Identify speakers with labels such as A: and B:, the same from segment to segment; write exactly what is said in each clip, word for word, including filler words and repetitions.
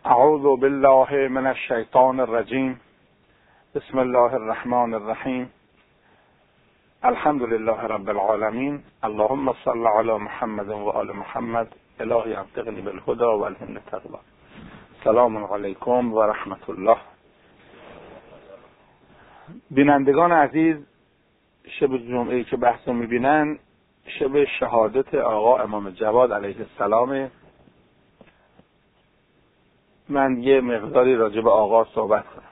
A: اعوذ بالله من الشیطان الرجیم. بسم الله الرحمن الرحیم. الحمد لله رب العالمین. اللهم صل علی محمد و آل محمد. الهی انطقنی بالهدى و الهمنی التقوی. سلام علیکم و رحمت الله. بینندگان عزیز، شب جمعه‌ای که بحث رو میبینن شب شهادت آقا امام جواد علیه السلام. من یه مقداری راجع به آقا صحبت کنم.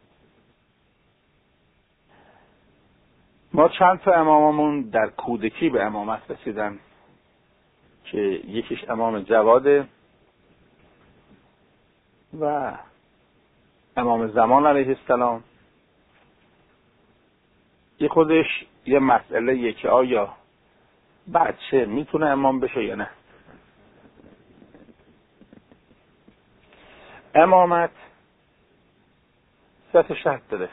A: ما چند تا اماممون در کودکی به امامت رسیدن که یکیش امام جواده و امام زمان علیه السلام. یه خودش یه مسئله یه که آیا بچه میتونه امام بشه یا نه. امامت سه تا شرط داره.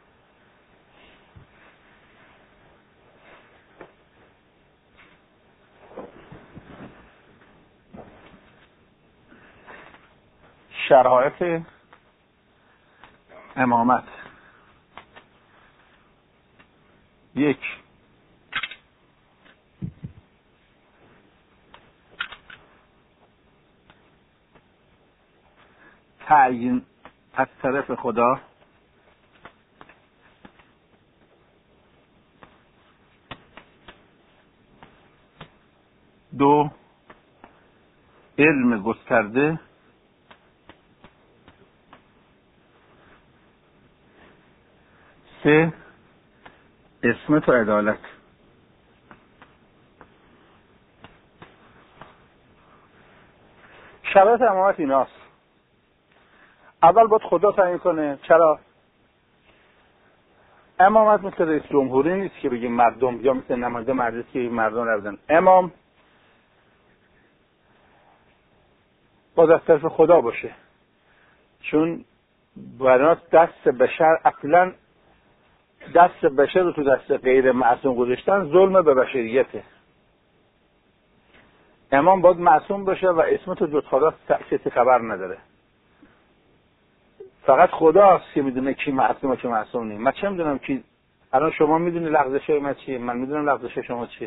A: شرایط امامت: یک، تعیین از طرف خدا. دو، علم گسترده. سه، عصمت و عدالت. شرایط امامت ایناست. اول باید خدا تعیین کنه. چرا؟ امامت مثل رئیس جمهوری نیست که بگیم مردم، یا مثل نماینده مجلس که مردم رفتن. امام باید از طرف خدا باشه، چون برای دست بشر، اصلا دست بشر رو تو دست غیر معصوم گذاشتن ظلم به بشریته. امام باید معصوم باشه و عصمت و جز خدا کسی خبر نداره. فقط خداست که میدونه کی معصوم و کی معصوم نیست. من چه میدونم کی؟ الان شما میدونی لغزشای من چیه، من میدونم لغزش شما چیه.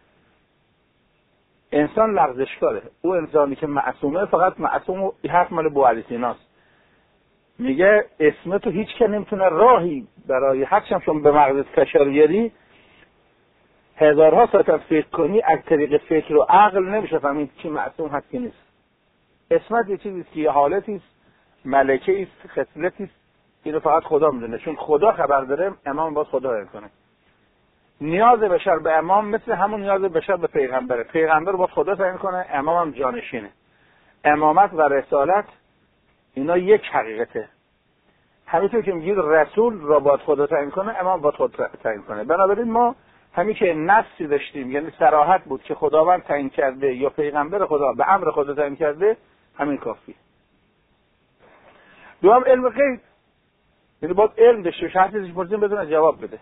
A: انسان لغزشکاره. او انسانی که معصومه فقط معصوم و حق مال بوعلی سیناست. میگه عصمت تو هیچ که نمیتونه راهی برای حقشم شما به مغزت فشار بیاری، هزارها ساعت فکر کنی، از طریق فکر و عقل نمیشه فهمید کی معصوم هست کی نیست. عصمت یه چیزی است که یه حالتی است، ملکه است، خصلتی است. اینو فقط خدا میدونه، چون خدا خبر داره. امام باید خدا تعیین کنه. نیاز بشر به امام مثل همون نیاز بشر به پیغمبره. پیغمبر باید خدا تعیین کنه، امام هم جانشینه. امامت و رسالت اینا یک حقیقته. همینطور که میگید رسول را باید خدا تعیین کنه، امام باید خدا تعیین کنه. بنابراین ما همین که نصی داشتیم، یعنی صراحت بود که خداوند تعیین کرده یا پیغمبر خدا به امر خدا تعیین کرده، همین کافی. دوم علم غیب، یعنی باید علم داشته باشه، هر چیزی پرسیم بدونه جواب بده.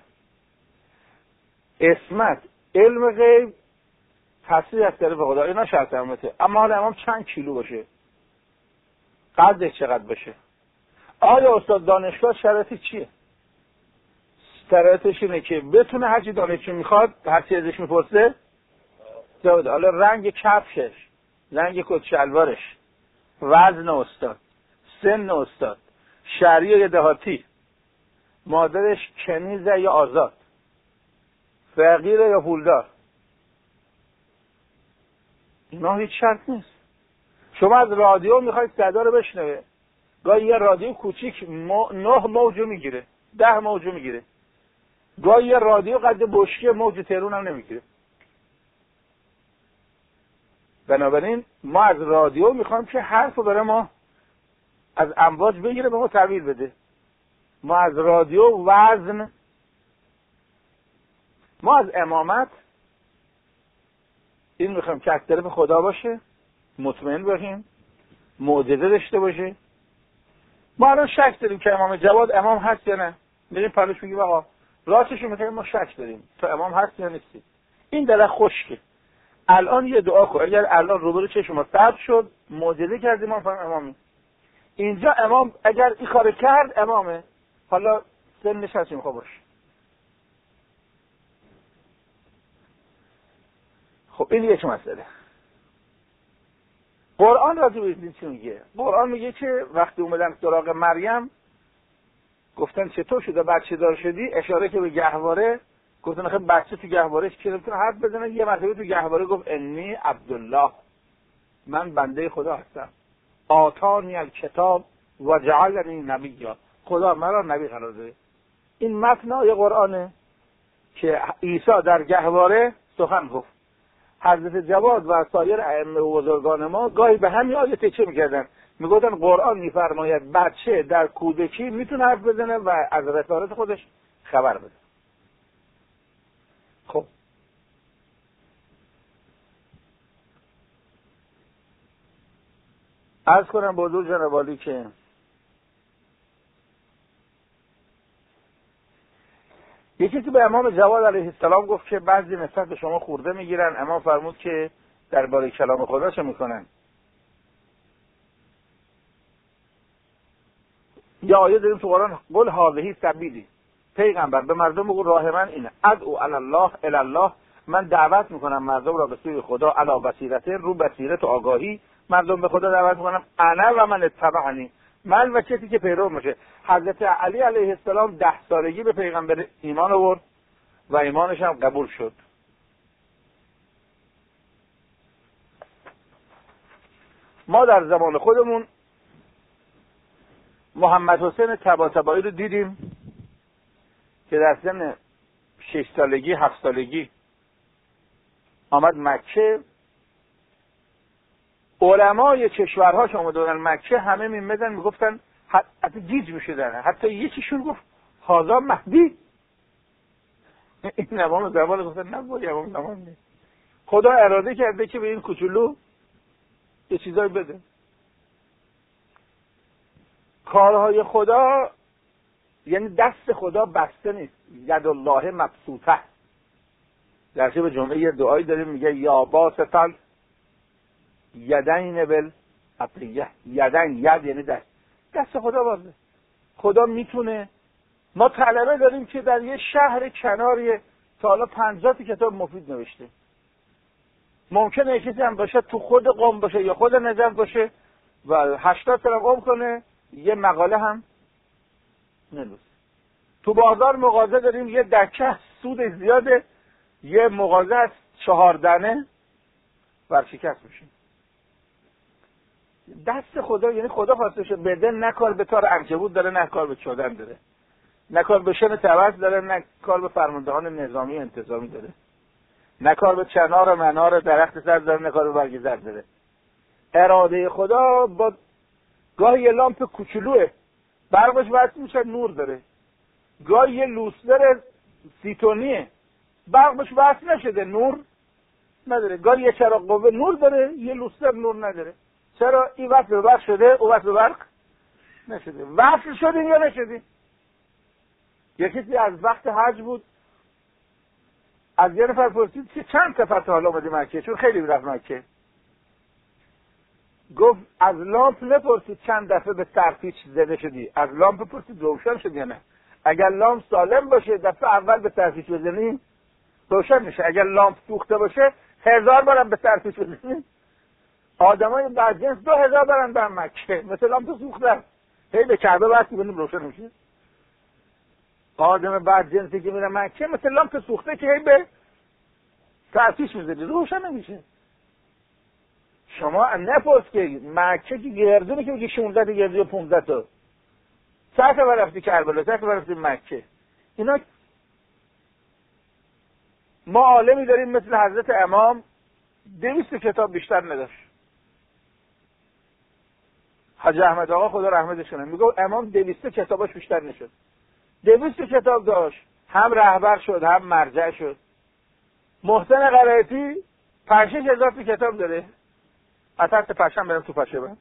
A: عصمت، علم غیب، تصریح از طرف خدا، اینا شرط امامته. اما حالا امام چند کیلو باشه، قدش چقدر باشه. آیا استاد دانشگاه شرایطی چیه؟ شرایطش اینه که بتونه هرچی دانشجو میخواد، هرچی ازش میپرسه جواب. حالا رنگ کفشش، رنگ کت شلوارش، وزن استاد، سن استاد، شهری یا دهاتی، مادرش کنیزه یا آزاد، فقیر یا پولدار، اینا هیچ شرط نیست. شما از رادیو میخواید صدا رو بشنوه، گاهی یه رادیو کوچیک مو... نه موجو میگیره، ده موجو میگیره. گاهی یه رادیو قد بشکه موج تهران هم نمیگیره. بنابراین ما از رادیو میخوایم که حرف رو برای ما از امواج بگیره، به ما تحویل بده. ما از رادیو وزن، ما از امامت این میخوایم که از طرف خدا باشه، مطمئن باشیم، معجزه داشته باشه. ما الان شک داریم که امام جواد امام هست یا نه. میریم پلوش میگیم آقا راستش میگیم ما شک داریم تو امام هست یا نیستی. این دل خشکه. الان یه دعا کن، اگر الان روبرو چشم ما سرد شد، معجزه کردیم ما فهم امامی. اینجا امام اگر این کار کرد امامه، حالا سنش هست میخوا باشه. خب این یک مسئله. قرآن راجع به این چی میگه؟ قرآن میگه که وقتی اومدن سراغ مریم گفتن چطور شده بچه دار شدی، اشاره که به گهواره، گفتن خب بچه تو گهوارهش که نمیتونه حرف بزنه، یه مرتبه تو گهواره گفت انی عبدالله، من بنده خدا هستم، آتانی الکتاب و جعلنی نبیا، خدا مرا نبی قرار داده. این متن آیه قرآنه که عیسی در گهواره سخن گفت. حضرت جواد و سایر ائمه و بزرگان ما گاهی به همین آیه تکیه میکردن، میگفتن قرآن میفرماید بچه در کودکی میتونه حرف بزنه و از رسالت خودش خبر بده. خب عرض کنم با حضور جناب عالی که یکی که به امام جواد علیه السلام گفت که بعضی نسبت به شما خورده میگیرن، امام فرمود که درباره کلام خدا چه میکنن؟ یا آیه داریم تو قرآن، قل هذه سبیلی، پیغمبر به مردم بگو راه من اینه، ادعو الی الله الی الله، من دعوت میکنم مردم را به سوی خدا، علی بصیرت، رو بصیرت و آگاهی مردم به خدا دعوت میکنم، انا و من اتبعنی، من و کسی که پیرو میشه. حضرت علی علیه السلام ده سالگی به پیغمبر ایمان آورد و ایمانش هم قبول شد. ما در زمان خودمون محمد حسین طباطبایی رو دیدیم که در سن شش سالگی هفت سالگی آمد مکه. علمای کشورهاش آمدن مکه، همه میمدن میگفتن، حتی گیج میشدن، حتی یکیشون گفت هذا مهدی. این امام زمان گفتن نه با امام زمان نیست، خدا اراده کرده که به این کوچولو یه چیزایی بده. کارهای خدا یعنی دست خدا بسته نیست، ید الله مبسوطه. در شب جمعه یه دعایی داریم میگه یا باسطل یدین بل عطیه، یدین، ید یعنی دست، دست خدا بازه. خدا میتونه. ما طلبه داریم که در یه شهر کناری تا حالا پنجاه کتاب مفید نوشته، ممکنه کسی هم باشه تو خود قم باشه یا خود نجف باشه و هشتاد سال قم کنه یه مقاله هم نلوسه. تو بازار مغازه داریم یه دکه سود زیاده، یه مغازه از چهار دانه ورشکست میشه. دست خدا یعنی خدا خواستشه بده، نه کار به تار عنکبوت داره، نه کار به چادر داره، نه کار به شن توز داره، نه کار به فرماندهان نظامی انتظامی داره، نه کار به چنار و منار درخت سر داره، نه کار به برگ زرد داره. اراده خدا با گاهی یه لامپ کوچولوه برقش وصل میشه نور داره، گاهی یه لوستر سیتونیه برقش وصل نشده نور نداره، گاهی یه چراغ قوه نور داره یه لوستر نور نداره. چرا این وصل به برق شده او وصل به برق نشده؟ وصل شدیم یا نشدیم؟ یه کسی از وقت حج بود، از یه نفر پرسید که چند سفر تا حالا اومدی مکه، چون خیلی میرفت مکه. گفت از لامپ نپرسید چند دفعه به ترپیچ زده شدی، از لامپ پرسید روشن شد یا نه. اگر لامپ سالم باشه دفعه اول به ترپیچ بزنی روشن میشه، اگر لامپ سوخته باشه هزار بارم به ترپیچ بزنی. آدمای بدجنس دو هزار بارن در مکه مثل لامپ سوخته، هی به کعبه وصل کنیم روشن میشه. آدم بدجنسی که میره مکه مثل لامپ سوخته که هی به ترپیچ میزنی روشن نمیشه. شما نپرس که مکه که گردونه که بگی شانزده تا گردی و پانزده تا چند تا رفتی کربلا، چند تا رفتی مکه. اینا ما عالمی داریم مثل حضرت امام دویست کتاب بیشتر نداشت. حاج احمد آقا خدا رحمتش کنه میگه امام دویست کتاباش بیشتر نشد. دویست کتاب داشت، هم رهبر شد هم مرجع شد. محسن قرائتی پنج شش هزار تا کتاب داره. اصلا پشم برم تو پشه برم.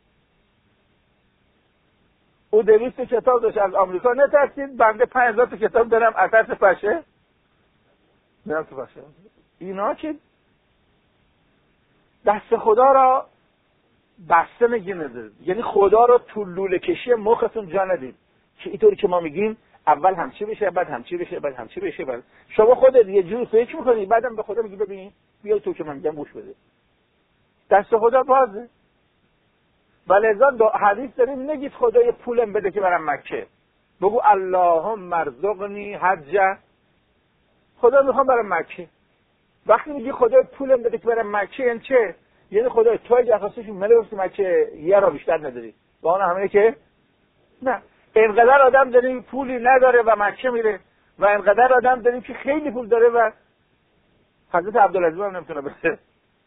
A: او دویست کتاب داشت از آمریکا نترسید، بنده پنج هزار تا کتاب دارم اصلا پشه برم تو پشه. اینا که دست خدا را بسته نگی ندارید. یعنی خدا رو تو لوله کشی مختون جا ندید که اینطوری که ما میگیم اول همچی بشه بعد همچی بشه بعد همچی بشه بعد شما خودت یه جور فکر میکنی بعدم به خدا میگی ببین بیا تو که من میگم گوش بده. دست خدا بازه. ولذا حدیث داریم نگید خدای پولم بده که برم مکه. بگو اللهم ارزقنی حج. خدا میخوام برم مکه. وقتی میگی خدای پولم بده که برم مکه یعنی چه؟ یعنی خدای توی درخواستش مله بس مکه یه را بیشتر نداری. با اون همینه که نه. اینقدر آدم داریم پولی نداره و مکه میره و اینقدر آدم داریم که خیلی پول داره و حضرت عبدالعزیز هم نمیتونه بره.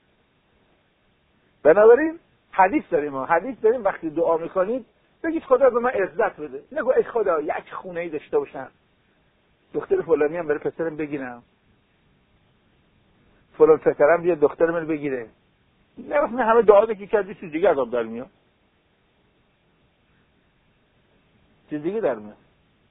A: بنابراین حدیث داریم ها. حدیث داریم وقتی دعا میکنید بگید خدا به من عزت بده. نگو ای خدا یک خونه ای داشته باشم. دختر فلانی هم بره پسرم بگیرم. فلان پسرم بیا دخترم رو بگیره. نه وقتی همه دعا که کردی چیز دیگه عذاب در میاد. چیز دیگه در میاد.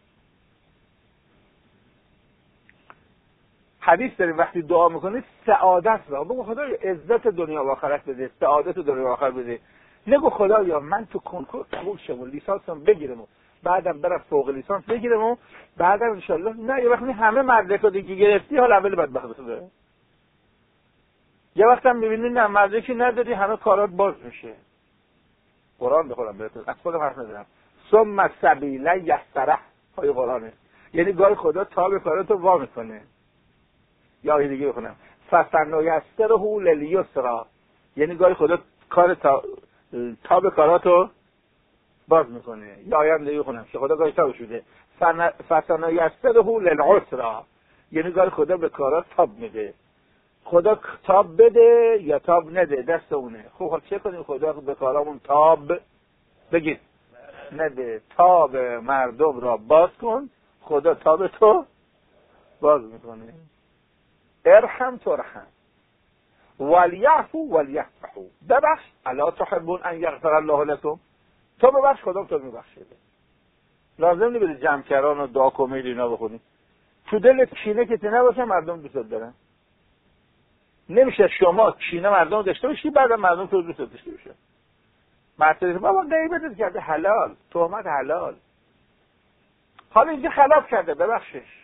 A: حدیث داریم وقتی دعا میکنید سعادت را بگو خدایا عزت دنیا و آخرت بده، سعادت دنیا و آخرت بده. نگو خدایا من تو کنکور قبول شم و لیسانسم بگیرم و بعدم برم فوق لیسانس بگیرم و بعدم ان شاءالله. نه یه وقتی همه مدرکو دیگه گرفتی حالا اول بدبخت بشه. یه وقتم میبینی نه مدرکی نداری همه کارات باز میشه. قرآن بخونم بهتون از خودم حرف ندارم. ثم السبیل یسره های قرآنه. یعنی گاهی خدا تا به کاراتو وا میکنه. یا یه دیگه بخونم فسنیسره للیسرا. یعنی گاهی خدا کار تا تا به کاراتو باز میکنه. یا آیه دیگه بخونم که خدا گاهی تاب شده فسنیسره للعسرا. یعنی گاهی خدا به کارات تاب میده. خدا تاب بده یا تاب نده دست اونه. خب خب چه کنیم خدا به کارامون تاب بگید نده. تاب مردم را باز کن خدا تاب تو باز میکنه. ارحم ترحم ولیعفو ولیصفحوا. ببخش الا تحبون ان یغفر الله لكم. تو ببخش خدا تو میبخشه. لازم نیست بری جمع کران و دعا کمیل اینا بخونی. تو دلت کینه که نباشه مردم دوست دارن. نمیشه شما کینه مردم داشته باشی بعد مردم تو دوست داشته باشه. مرتضی بابا غیبت کرده حلال، تهمت حلال. حالا اینجا خلاف کرده ببخشش.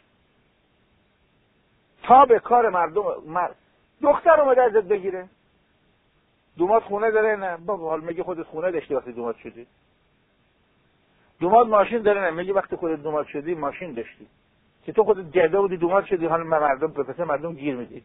A: تا به کار مردم مرد. دختر اومده ازت بگیره. دومات خونه داره نه؟ بابا حال میگه خودت خونه داشتی وقتی دومات شدی. دومات ماشین داره نه؟ میگه وقتی خودت دومات شدی ماشین داشتی. که تو خودت جده بودی دومات شدی حالا مردم به پس مردم گیر میدی.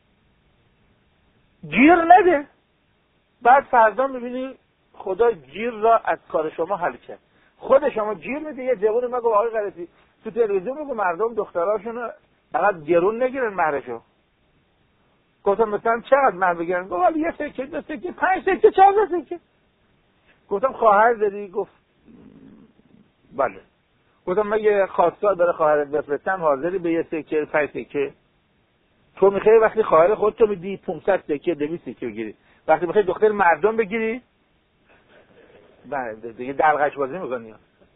A: گیر نده. بعد فردا میبینی خدا گیر را از کار شما حل کرد. خود شما گیر میده. یه جوون مگه آقای غلطی تو تلویزیون میگه مردم دختراشونو فقط گرون نگیرن مهرشو. گفتم مثلا چقدر مهر بگیرن؟ گفت یه سکه دو سکه پنج سکه چهار سکه. گفتم خواهر داری؟ گفت بله. گفتم مگه خواستار برای خواهرت بفرستم حاضری به یه سکه پنج سکه؟ تو میخوای وقتی خواهر خودتو میدی پانصد سکه دویست سکه بگیری، وقتی میخوای دختر مردم بگیری بله دیگه دلغش بازی میکنی.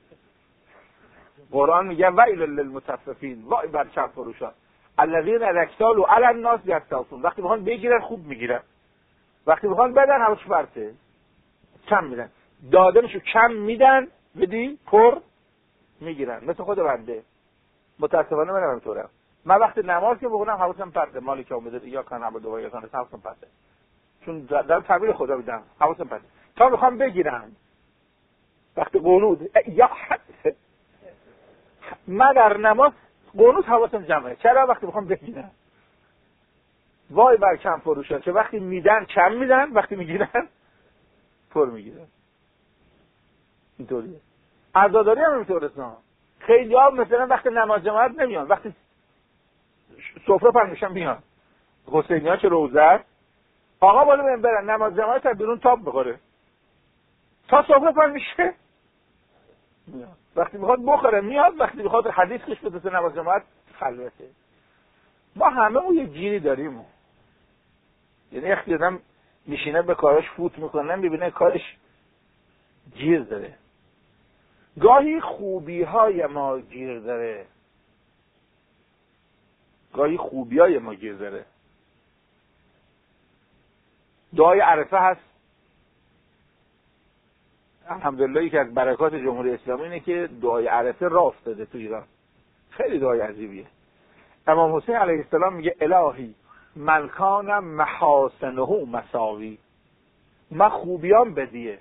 A: قرآن میگه ویل للمطففین، وای بر چپ فروشان الذین اکتالوا علی الناس یستوفون. وقتی میخوان بگیرن خوب میگیرن، وقتی میخوان بدن همش فرته کم میدن. دادنشو کم میدن بدی پر میگیرن. مثل خود بنده متاسفانه من همینطورم. من وقتی نماز که بخونم حواسم پرته. مالی که اومده یا کان عبد و یا کان حواسم پرته. چون در تعبیر خدا میدم حواسم پرته. تا میخوام بگیرن وقتی قنوت یا حد من در نماز قنوت حواسم جمعه. چرا؟ وقتی میخوام بگیرن. وای بر کم فروشان که وقتی میدن کم میدن، وقتی میگیرن پر میگیرن. اینطوریه. عزاداری هم اینطوره. خیلی ها مثلا وقتی نماز جماعت نمیان، وقتی سفره پهن میشن میان. حسینی ها چه روزه آقا بالا بهم برن نماز جماعت از بیرون تاب بخوره تا سفره پهن میشه میاد. وقتی میخواد بخوره میاد، وقتی میخواد حدیث کش بده نماز جماعت خلوته. ما همه اون یه جیری داریم. یعنی وقتی آدم میشینه به کارش فوت میکنه میبینه کارش جیر داره. گاهی خوبی های ما گیر داره، گاهی خوبی های ما گیر داره. دعای عرفه هست الحمدلله یکی از برکات جمهوری اسلامی اینه که دعای عرفه راه افتاده تو ایران. خیلی دعای عجیبیه. امام حسین علیه السلام میگه الهی من کان محاسنه مساوی، من خوبیام بدیه،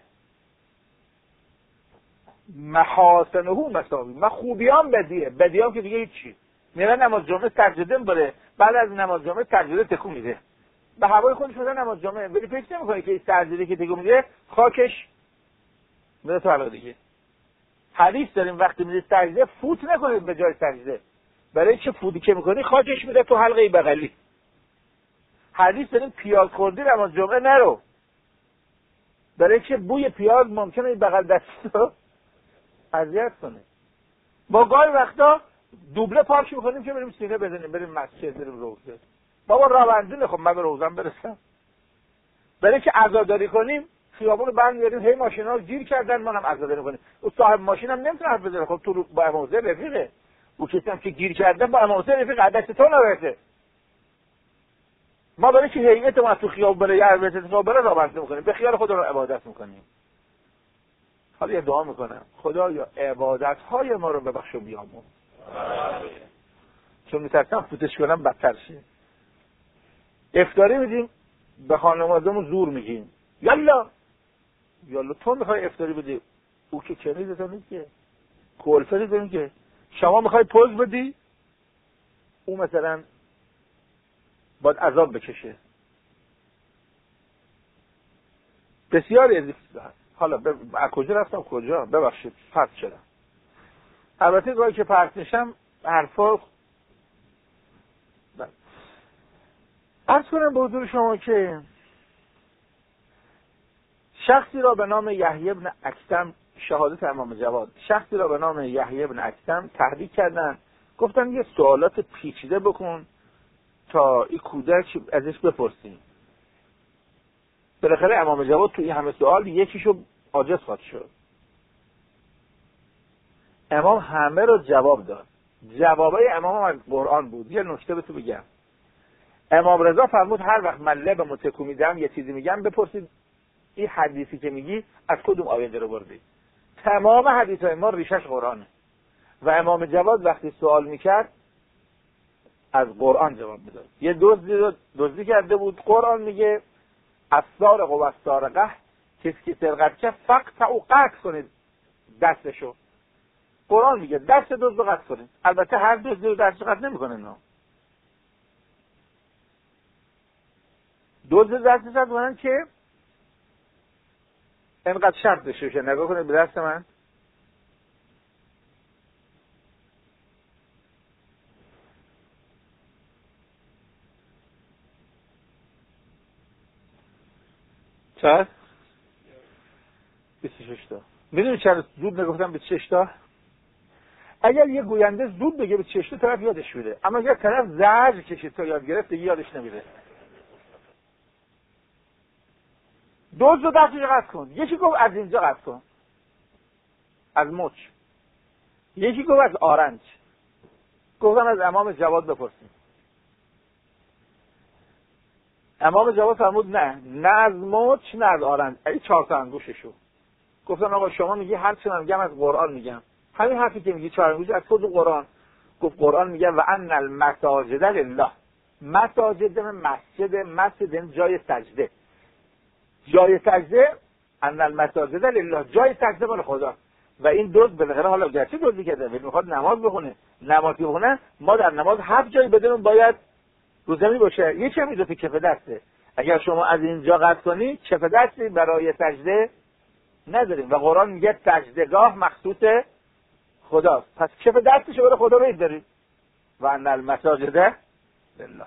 A: محاسنه مساوی، من خوبیام بدیه، بدیام که دیگه هیچی. میره نماز جمعه سجده میبره، بعد از نماز جمعه سجده تکون میده، به هوای خودش میره نماز جمعه، ولی فکر نمیکنه که این سجده که تکون میده خاکش میره تو علا دیگه. حدیث داریم وقتی میره سجده فوت نکنید به جای سجده، برای چه فوتی که میکنی خاکش میره تو حلقه بغلی. حدیث داریم پیاز خوردی نماز جمعه نرو، برای چه بوی پیاز ممکنه این بغل دستو اذیت کنه. با گاهی وقتا دوبله پارک میکنیم که بریم سینه بزنیم، بریم مسجد، بریم روزه. بابا راه بنزینه، خب من به روزم برسم. برای که عزاداری کنیم خیابون رو بند میاریم، هی ماشینا رو گیر کردن، ما هم عزاداری کنیم. او صاحب ماشین هم نمیتونه حرف بزنه، خب تو با امامزه رفیقه، او کسی هم که گیر کرده با امامزه رفیقه، دست تو نرسه. ما برای که هیئت ما تو خیابون برای عربیت اتفاق بره راه بنزین میکنیم، به خیال خودمون عبادت میکنیم. حالا یه دعا میکنم خدایا عبادت های ما رو ببخش و بیامرز، چون میترسم فوتش کنم بدتر شه. افطاری میدیم به خانواده‌مون زور میگیم یالا یالا، تو میخوای افطاری بدی، او که کنیز تو نیست که، کلفتی داریم که شما میخوای پوز بدی، او مثلا باید عذاب بکشه. بسیاری از این هست. حالا ب... از کجا رفتم کجا؟ ببخشید پرت شدم. البته گاهی که پرت میشم حرفا ب... عرض کنم به حضور شما که شخصی را به نام یحیی بن اکثم، شهادت امام جواد، شخصی را به نام یحیی بن اکثم تحریک کردن، گفتن یه سوالات پیچیده بکن تا این کودک ازش بپرسیم. بالاخره امام جواد تو این همه سوال یکیشو عاجز خواهد شد. امام همه رو جواب داد. جوابای امام از قرآن بود. یه نکته به تو بگم، امام رضا فرمود هر وقت من لبمو تکون میدم یه چیزی میگم بپرسید این حدیثی که میگی از کدوم آیه رو بردی. تمام حدیثای ما ریشش قرآنه و امام جواد وقتی سوال میکرد از قرآن جواب میداد. یه دزدی رو دزدی کرده بود، قرآن میگه السارق و السارقه، کسی که سرقت کرد فقطعوا قطع کنید دستشو. قرآن میگه دست دزد رو قطع کنید. البته هر دزدی رو دستش قطع نمیکنه، نه دزد دستش قطع کنن که اینقدر شرط داشته باشه. نگاه کنید به دست من، چند؟ بیست و شش تا. میدونی چرا زود نگفتم بیست و شش تا؟ اگر یه گوینده زود بگه بیست و شش تا طرف یادش میره، اما اگر طرف زجر کشید تا یاد گرفت دیگه یادش نمیره. دوز رو دستش قطع کن. یکی گفت از اینجا قطع کن، از مچ. یکی گفت از آرنج. گفتم از امام جواد بپرسیم. امام جواد فرمود نه، نه از مچ نه از آرنج، ای چهار تا انگوششو. گفتم آقا شما میگی هر چی من میگم از قرآن میگم، همین حرفی که میگی چهار انگوش از کدوم قرآن؟ گفت قرآن میگه و ان المساجد لله. مساجد مسجد، مسجد جای سجده، جای سجده، ان المساجد لله، جای سجده مال خدا. و این دوست بالاخره حالا گرچه دوزی کرده ولی میخواد نماز بخونه، نمازی بخونه، ما در نماز هفت جای بدون باید رو زمین باشه. یکی هم اضافه کف دسته. اگر شما از اینجا قطع کنی کف دستی برای سجده نداریم و قرآن میگه سجدگاه مخصوص خداست، پس کف دستش برای خدا بذارید. و ان المساجد لله.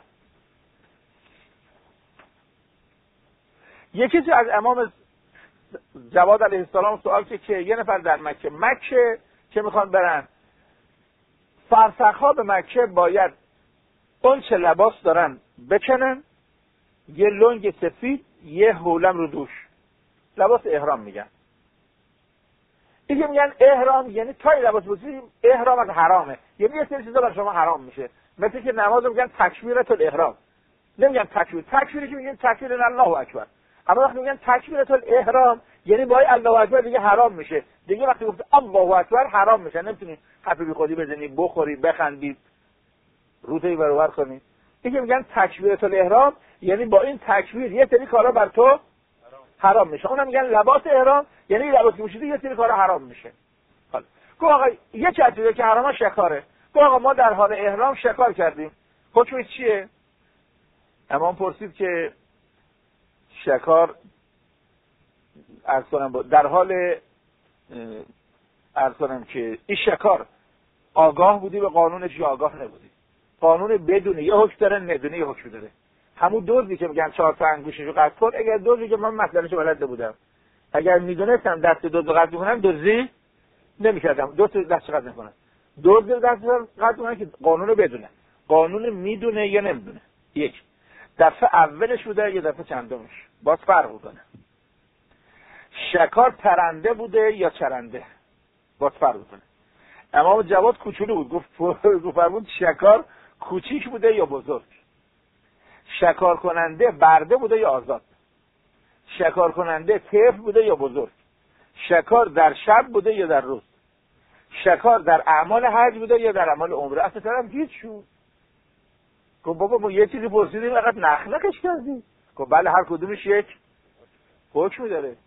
A: یکی چیز از امام جواد علیه السلام سوال که که یه نفر در مکه مکه که میخوان برن، فرسخها به مکه باید اون چه لباس دارن بکنن، یه لنگ سفید، یه حولم رو دوش، لباس احرام میگن. دیگه میگن احرام یعنی تای لباس بودی، احرام از حرامه، یعنی یه سری چیزا برای شما حرام میشه. مثل که نماز میگن تکبیرت الاحرام، نمیگن تکبیر. تکبیری که میگن تکبیر الله اکبر، اما وقتی میگن تکبیرت الاحرام یعنی با الله اکبر دیگه حرام میشه. دیگه وقتی گفت الله اکبر حرام میشه، نمیتونی حرف بی خودی بزنی، بخوری، بخندی، روتایی برابر کنی. دیگه میگن تکبیرۃ الاحرام، یعنی با این تکبیر یه سری کارا بر تو حرام میشه. اونم میگن لباس احرام، یعنی لباسی پوشیدی یه سری کارا حرام میشه. حالا گفت آقا یه چیزی که حرامه شکاره. گفت آقا ما در حال احرام شکار کردیم، حکمش چیه؟ امام پرسید که شکار عرض کنم در حال عرض کنم که این شکار آگاه بودی به قانونش یا آگاه نبودی؟ قانون بدونه یه حکم داره، ندونه یه حکم داره. همون دزدی که میگن چهار تا انگوششو قطع کن، اگر دزدی که من مثلاشو بلد بودم، اگر میدونستم دست دزد قطع میکنم دزدی نمیکردم، دزد دست قطع نکنم. دزد دست قطع میکنه که قانون بدونه، قانون میدونه یا نمیدونه. یک دفعه اولش بوده یا دفعه چندمش، باز فرق میکنه. شکار پرنده بوده یا چرنده، باز فرق میکنه. امام جواد کوچولو بود، گفت گفت فرمود شکار کوچیک بوده یا بزرگ. شکار کننده برده بوده یا آزاد. شکار کننده طفل بوده یا بزرگ. شکار در شب بوده یا در روز. شکار در اعمال حج بوده یا در اعمال عمره. اصلا طرف گیج شد، گفت بابا ما یه چیزی پرسیدیم فقط نخنقش کردیم. گفت بله هر کدومش یک حکمی داره.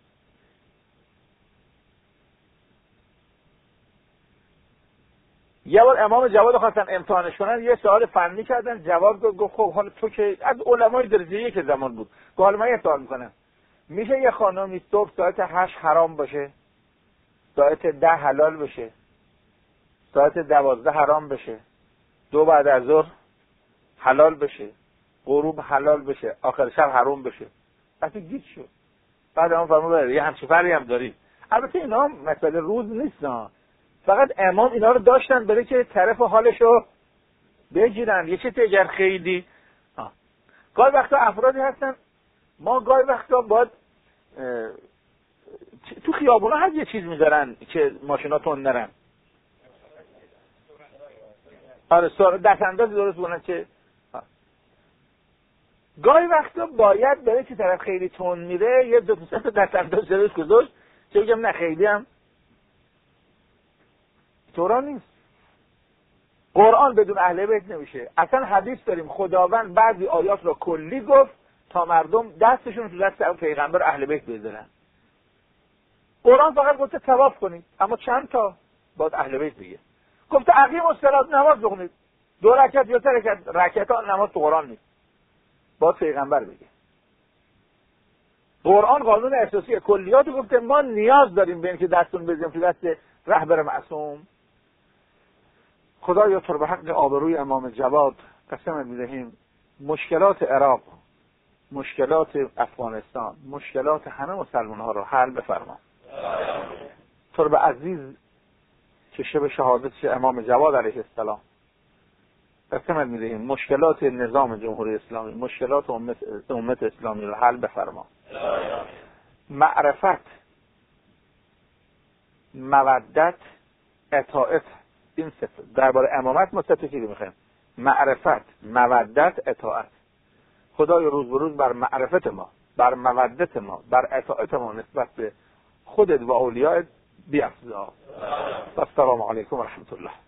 A: یه بار امام جواد خواستن امتحانش کنن، یه سوال فنی کردن، جواب گفت خب حالا تو که از علمای درجه یک زمان بود، گفت حالا من یه سوال میکنم، میشه یه خانمی صبح ساعت هشت حرام باشه، ساعت ده حلال بشه، ساعت دوازده حرام بشه، دو بعد از ظهر حلال بشه، غروب حلال بشه، آخر شب حرام بشه؟ اصلا گیج شد. بعد امام فرمود یه همچین فرقی هم داریم. البته اینا مسئله روز نیست نه، فقط امام اینا رو داشتن برای که طرف حالشو بگیرن. یه چه تگر خیلی آه. گاهی وقتا افرادی هستن، ما گاهی وقتا باید تو خیابونا هر یه چیز میذارن که ماشینا تون نرن. آره سوار دست اندازی درست بونن که آه. گاهی وقتا باید برای که طرف خیلی تون میره یه دو تا دست انداز درست گذاشت که بگم نه خیلی هم طورا نیست. قرآن بدون اهل بیت نمیشه. اصلا حدیث داریم خداوند بعضی آیات را کلی گفت تا مردم دستشون تو دست پیغمبر اهل بیت بذارن. قرآن فقط گفته طواف کنید، اما چند تا باید اهل بیت بگه. گفته اقیموا الصلاة، نماز بخونید، دو رکعت یا سه رکعت، رکعت ها نماز تو قرآن نیست، باید پیغمبر بگه. قرآن قانون اساسی کلیات گفته، ما نیاز داریم به اینکه دستون بزنیم تو دست رهبر معصوم. خدایا تو رو به حق آبروی امام جواد قسم می‌دهیم، مشکلات عراق، مشکلات افغانستان، مشکلات همه مسلمان‌ها رو حل بفرما. تو رو به عزیز که شب شهادت امام جواد علیه السلام قسم می‌دهیم، مشکلات نظام جمهوری اسلامی، مشکلات امت, امت اسلامی رو حل بفرما. معرفت، مودت، اطاعت، این صفت درباره امامت ما سه تا چیز می‌خوایم: معرفت، مودت، اطاعت. خدای روز به روز بر معرفت ما، بر مودت ما، بر اطاعت ما نسبت به خودت و اولیاءت بیفزا. السلام علیکم و رحمت الله.